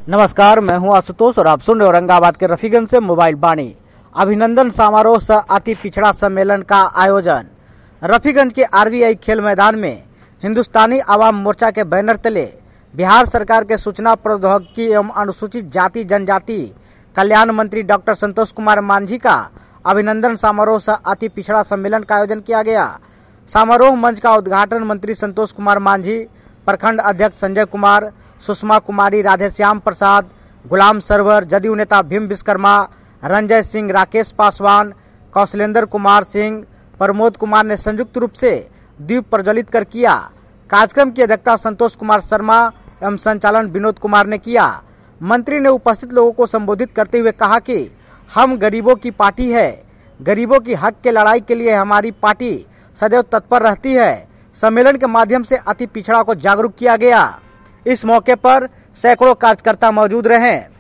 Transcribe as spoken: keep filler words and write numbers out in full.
नमस्कार, मैं हूं आशुतोष और आप सुन रहे हो औरंगाबाद के रफीगंज से मोबाइल बाणी। अभिनंदन समारोह सह अति पिछड़ा सम्मेलन का आयोजन रफीगंज के आरबीआई खेल मैदान में हिंदुस्तानी आवाम मोर्चा के बैनर तले बिहार सरकार के सूचना प्रौद्योगिकी एवं अनुसूचित जाति जनजाति कल्याण मंत्री डॉक्टर संतोष कुमार मांझी का अभिनंदन समारोह सह अति पिछड़ा सम्मेलन का आयोजन किया गया। समारोह मंच का उद्घाटन मंत्री संतोष कुमार मांझी, प्रखंड अध्यक्ष संजय कुमार, सुषमा कुमारी, राधेश्याम प्रसाद, गुलाम सरवर, जदयू नेता भीम विश्वकर्मा, रंजय सिंह, राकेश पासवान, कौशलेंद्र कुमार सिंह, प्रमोद कुमार ने संयुक्त रूप से दीप प्रज्वलित कर किया। कार्यक्रम की अध्यक्षता संतोष कुमार शर्मा एवं संचालन विनोद कुमार ने किया। मंत्री ने उपस्थित लोगों को संबोधित करते हुए कहा कि हम गरीबों की पार्टी है, गरीबों की हक के लड़ाई के लिए हमारी पार्टी सदैव तत्पर रहती है। सम्मेलन के माध्यम से अति पिछड़ा को जागरूक किया गया। इस मौके पर सैकड़ों कार्यकर्ता मौजूद रहे।